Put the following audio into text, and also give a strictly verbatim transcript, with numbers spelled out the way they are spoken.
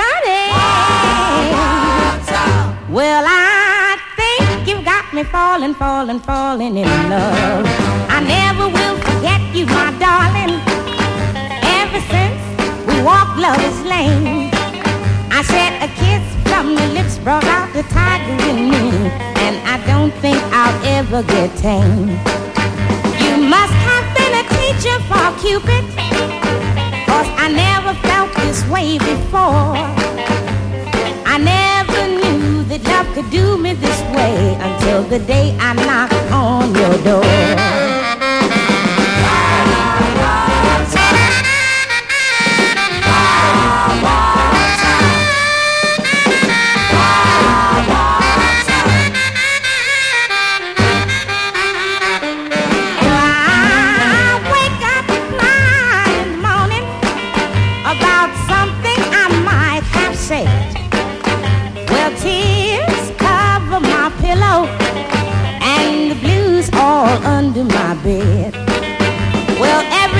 running. Well, I think you got me falling, falling, falling in love. I never will forget you, my darling. Ever since we walked Lover's Lane, I said a kiss from your lips brought out the tiger in me, and I don't think I'll ever get tame. You must have been a teacher for Cupid, 'cause I never felt this way before. I never knew that love could do me this way until the day I knocked on your door. Well, tears cover my pillow and the blues all under my bed. Well, every